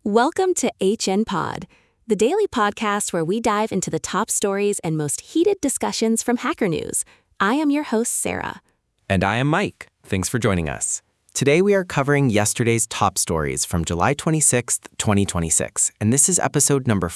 Welcome to HN Pod, the daily podcast where we dive into the top stories and most heated discussions from Hacker News. I am your host, Sarah. And I am Mike. Thanks for joining us. Today we are covering yesterday's top stories from July 26th, 2026, and this is episode number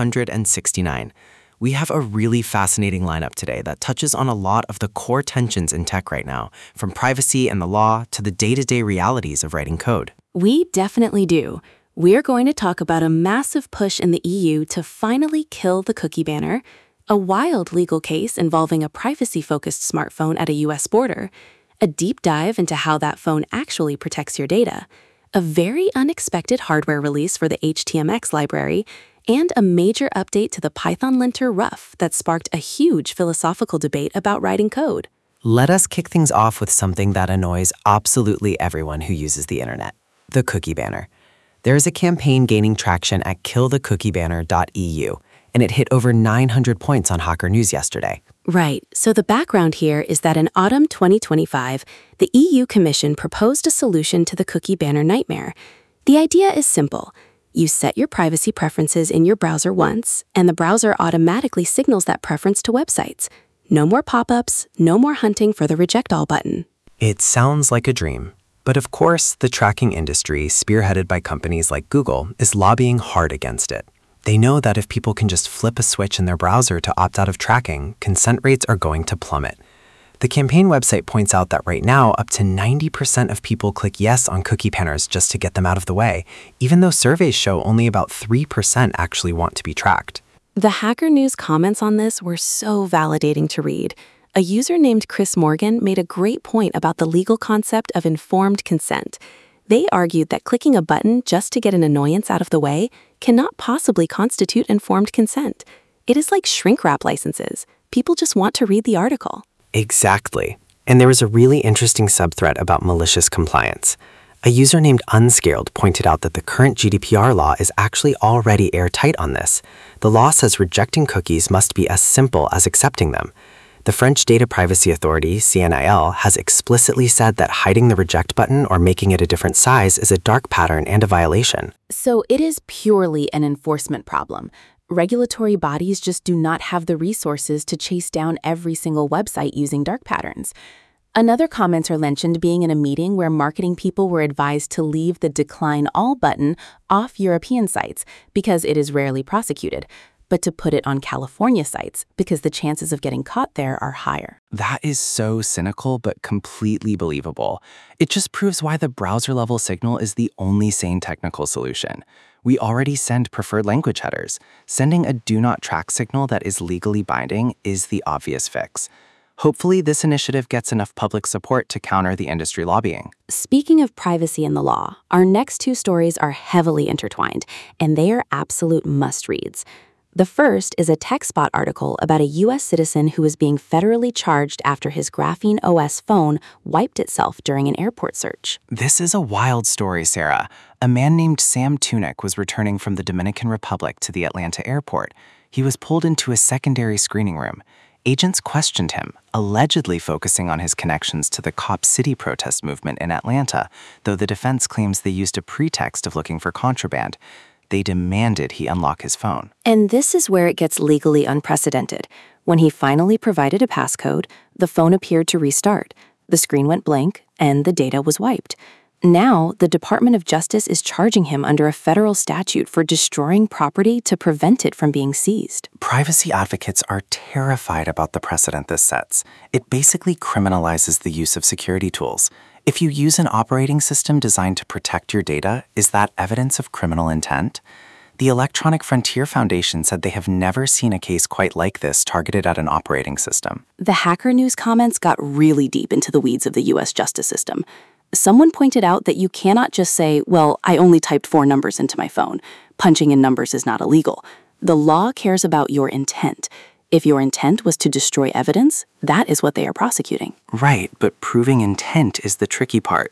469. We have a really fascinating lineup today that touches on a lot of the core tensions in tech right now, from privacy and the law to the day-to-day realities of writing code. We definitely do. We're going to talk about a massive push in the EU to finally kill the cookie banner, a wild legal case involving a privacy-focused smartphone at a US border, a deep dive into how that phone actually protects your data, a very unexpected hardware release for the HTMX library, and a major update to the Python linter Rough that sparked a huge philosophical debate about writing code. Let us kick things off with something that annoys absolutely everyone who uses the internet: the cookie banner. There is a campaign gaining traction at killthecookiebanner.eu, and it hit over 900 points on Hacker News yesterday. Right, so the background here is that in autumn 2025, the EU Commission proposed a solution to the cookie banner nightmare. The idea is simple. You set your privacy preferences in your browser once, and the browser automatically signals that preference to websites. No more pop-ups, no more hunting for the reject all button. It sounds like a dream. But of course, the tracking industry, spearheaded by companies like Google, is lobbying hard against it. They know that if people can just flip a switch in their browser to opt out of tracking, consent rates are going to plummet. The campaign website points out that right now, up to 90% of people click yes on cookie banners just to get them out of the way, even though surveys show only about 3% actually want to be tracked. The Hacker News comments on this were so validating to read. A user named Chris Morgan made a great point about the legal concept of informed consent. They argued that clicking a button just to get an annoyance out of the way cannot possibly constitute informed consent. It is like shrink-wrap licenses. People just want to read the article. Exactly. And there was a really interesting subthread about malicious compliance. A user named Unscared pointed out that the current GDPR law is actually already airtight on this. The law says rejecting cookies must be as simple as accepting them. The French Data Privacy Authority, CNIL, has explicitly said that hiding the reject button or making it a different size is a dark pattern and a violation. So it is purely an enforcement problem. Regulatory bodies just do not have the resources to chase down every single website using dark patterns. Another commenter mentioned being in a meeting where marketing people were advised to leave the Decline All button off European sites because it is rarely prosecuted, but to put it on California sites because the chances of getting caught there are higher. That is so cynical but completely believable. It just proves why the browser-level signal is the only sane technical solution. We already send preferred language headers. Sending a do not track signal that is legally binding is the obvious fix. Hopefully, this initiative gets enough public support to counter the industry lobbying. Speaking of privacy and the law, our next two stories are heavily intertwined, and they are absolute must-reads. The first is a TechSpot article about a U.S. citizen who was being federally charged after his Graphene OS phone wiped itself during an airport search. This is a wild story, Sarah. A man named Sam Tunick was returning from the Dominican Republic to the Atlanta airport. He was pulled into a secondary screening room. Agents questioned him, allegedly focusing on his connections to the Cop City protest movement in Atlanta, though the defense claims they used a pretext of looking for contraband. They demanded he unlock his phone. And this is where it gets legally unprecedented. When he finally provided a passcode, the phone appeared to restart. The screen went blank, and the data was wiped. Now, the Department of Justice is charging him under a federal statute for destroying property to prevent it from being seized. Privacy advocates are terrified about the precedent this sets. It basically criminalizes the use of security tools. If you use an operating system designed to protect your data, is that evidence of criminal intent? The Electronic Frontier Foundation said they have never seen a case quite like this targeted at an operating system. The Hacker News comments got really deep into the weeds of the U.S. justice system. Someone pointed out that you cannot just say, well, I only typed 4 numbers into my phone. Punching in numbers is not illegal. The law cares about your intent. If your intent was to destroy evidence, that is what they are prosecuting. Right, but proving intent is the tricky part.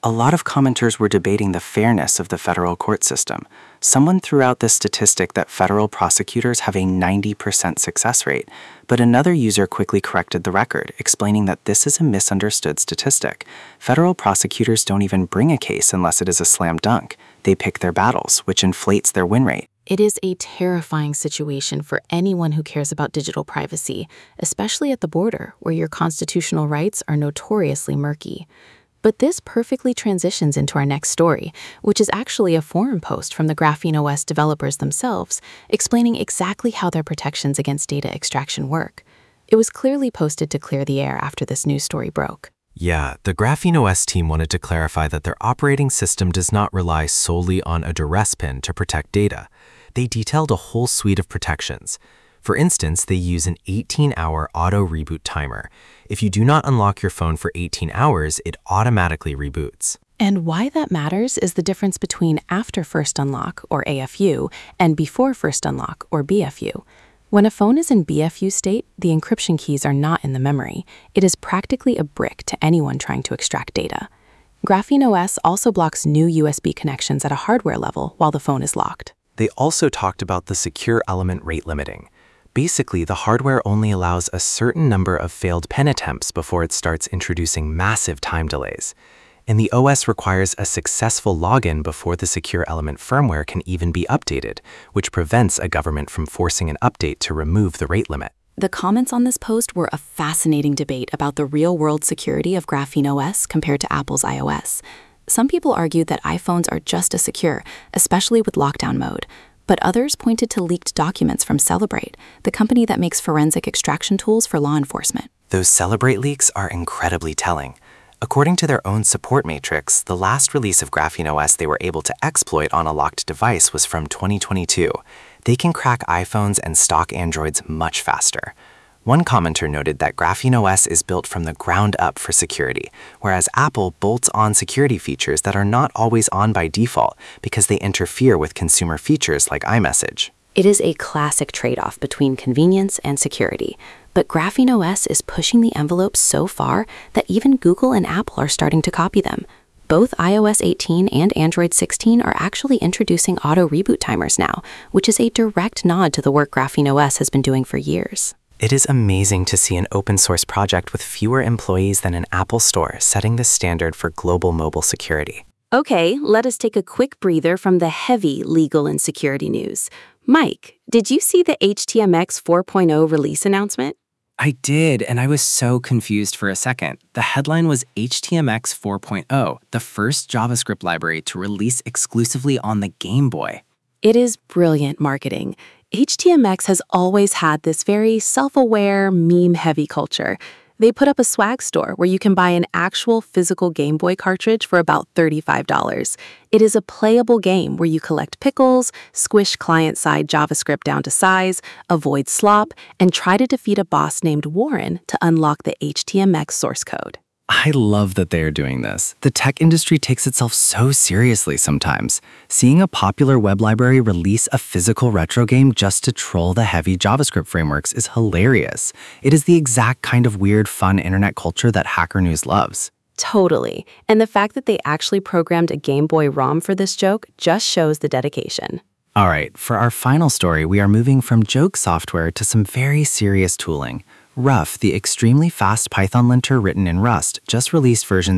A lot of commenters were debating the fairness of the federal court system. Someone threw out this statistic that federal prosecutors have a 90% success rate, but another user quickly corrected the record, explaining that this is a misunderstood statistic. Federal prosecutors don't even bring a case unless it is a slam dunk. They pick their battles, which inflates their win rate. It is a terrifying situation for anyone who cares about digital privacy, especially at the border, where your constitutional rights are notoriously murky. But this perfectly transitions into our next story, which is actually a forum post from the Graphene OS developers themselves, explaining exactly how their protections against data extraction work. It was clearly posted to clear the air after this news story broke. Yeah, the Graphene OS team wanted to clarify that their operating system does not rely solely on a duress pin to protect data. They detailed a whole suite of protections. For instance, they use an 18-hour auto reboot timer. If you do not unlock your phone for 18 hours, it automatically reboots. And why that matters is the difference between after first unlock, or AFU, and before first unlock, or BFU. When a phone is in BFU state, the encryption keys are not in the memory. It is practically a brick to anyone trying to extract data. Graphene OS also blocks new USB connections at a hardware level while the phone is locked. They also talked about the secure element rate limiting. Basically, the hardware only allows a certain number of failed pen attempts before it starts introducing massive time delays. And the OS requires a successful login before the secure element firmware can even be updated, which prevents a government from forcing an update to remove the rate limit. The comments on this post were a fascinating debate about the real-world security of Graphene OS compared to Apple's iOS. Some people argued that iPhones are just as secure, especially with lockdown mode. But others pointed to leaked documents from Celebrate, the company that makes forensic extraction tools for law enforcement. Those Celebrate leaks are incredibly telling. According to their own support matrix, the last release of Graphene OS they were able to exploit on a locked device was from 2022. They can crack iPhones and stock Androids much faster. One commenter noted that Graphene OS is built from the ground up for security, whereas Apple bolts on security features that are not always on by default because they interfere with consumer features like iMessage. It is a classic trade-off between convenience and security, but Graphene OS is pushing the envelope so far that even Google and Apple are starting to copy them. Both iOS 18 and Android 16 are actually introducing auto reboot timers now, which is a direct nod to the work Graphene OS has been doing for years. It is amazing to see an open-source project with fewer employees than an Apple store setting the standard for global mobile security. Okay, let us take a quick breather from the heavy legal and security news. Mike, did you see the HTMX 4.0 release announcement? I did, and I was so confused for a second. The headline was HTMX 4.0, the first JavaScript library to release exclusively on the Game Boy. It is brilliant marketing. HTMX has always had this very self-aware, meme-heavy culture. They put up a swag store where you can buy an actual physical Game Boy cartridge for about $35. It is a playable game where you collect pickles, squish client-side JavaScript down to size, avoid slop, and try to defeat a boss named Warren to unlock the HTMX source code. I love that they are doing this. The tech industry takes itself so seriously sometimes. Seeing a popular web library release a physical retro game just to troll the heavy JavaScript frameworks is hilarious. It is the exact kind of weird, fun internet culture that Hacker News loves. Totally. And the fact that they actually programmed a Game Boy ROM for this joke just shows the dedication. All right, for our final story, we are moving from joke software to some very serious tooling. Rough, the extremely fast Python linter written in Rust, just released version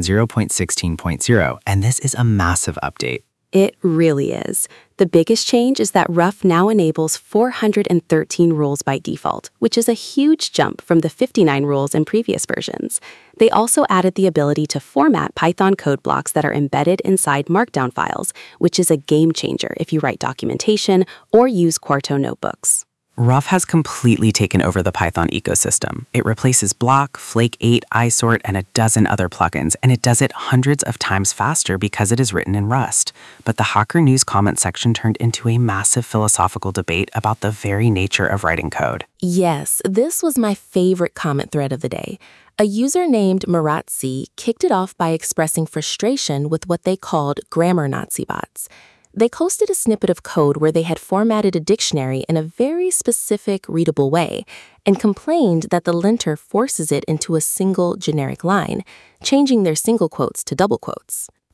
0.16.0, and this is a massive update. It really is. The biggest change is that Rough now enables 413 rules by default, which is a huge jump from the 59 rules in previous versions. They also added the ability to format Python code blocks that are embedded inside Markdown files, which is a game changer if you write documentation or use Quarto notebooks. Rough has completely taken over the Python ecosystem. It replaces Block, Flake 8, iSort, and a dozen other plugins, and it does it hundreds of times faster because it is written in Rust. But the Hacker News comment section turned into a massive philosophical debate about the very nature of writing code. Yes, this was my favorite comment thread of the day. A user named Marat C kicked it off by expressing frustration with what they called grammar Nazi bots. They posted a snippet of code where they had formatted a dictionary in a very specific, readable way and complained that the linter forces it into a single generic line, changing their single quotes to double quotes.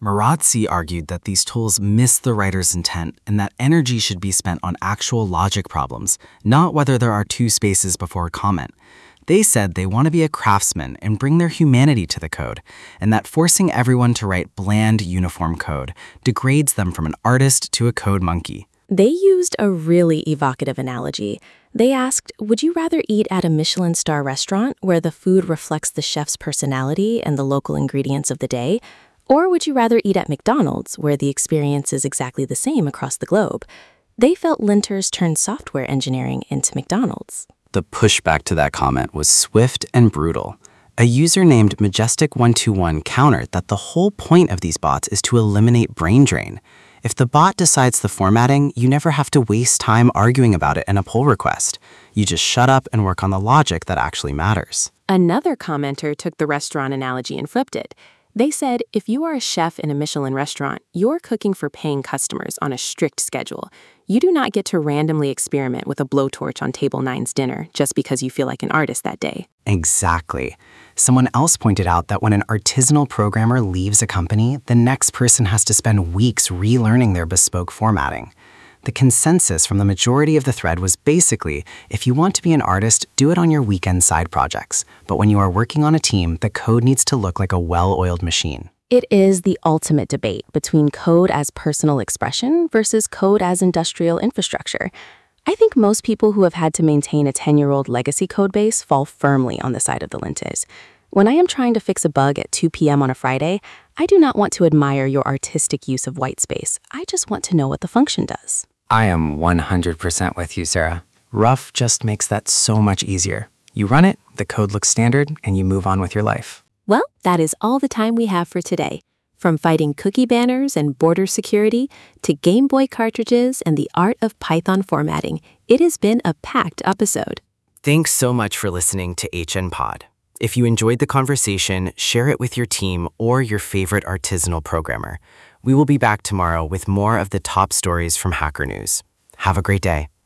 Marazzi argued that these tools miss the writer's intent and that energy should be spent on actual logic problems, not whether there are two spaces before a comment. They said they want to be a craftsman and bring their humanity to the code, and that forcing everyone to write bland, uniform code degrades them from an artist to a code monkey. They used a really evocative analogy. They asked, would you rather eat at a Michelin star restaurant where the food reflects the chef's personality and the local ingredients of the day? Or would you rather eat at McDonald's, where the experience is exactly the same across the globe? They felt linters turned software engineering into McDonald's. The pushback to that comment was swift and brutal. A user named Majestic121 countered that the whole point of these bots is to eliminate brain drain. If the bot decides the formatting, you never have to waste time arguing about it in a pull request. You just shut up and work on the logic that actually matters. Another commenter took the restaurant analogy and flipped it. They said, if you are a chef in a Michelin restaurant, you're cooking for paying customers on a strict schedule. You do not get to randomly experiment with a blowtorch on Table 9's dinner just because you feel like an artist that day. Exactly. Someone else pointed out that when an artisanal programmer leaves a company, the next person has to spend weeks relearning their bespoke formatting. The consensus from the majority of the thread was basically, if you want to be an artist, do it on your weekend side projects. But when you are working on a team, the code needs to look like a well-oiled machine. It is the ultimate debate between code as personal expression versus code as industrial infrastructure. I think most people who have had to maintain a 10-year-old legacy code base fall firmly on the side of the linters. When I am trying to fix a bug at 2 p.m. on a Friday, I do not want to admire your artistic use of white space. I just want to know what the function does. I am 100% with you, Sarah. Rough just makes that so much easier. You run it, the code looks standard, and you move on with your life. Well, that is all the time we have for today. From fighting cookie banners and border security to Game Boy cartridges and the art of Python formatting, it has been a packed episode. Thanks so much for listening to HN Pod. If you enjoyed the conversation, share it with your team or your favorite artisanal programmer. We will be back tomorrow with more of the top stories from Hacker News. Have a great day.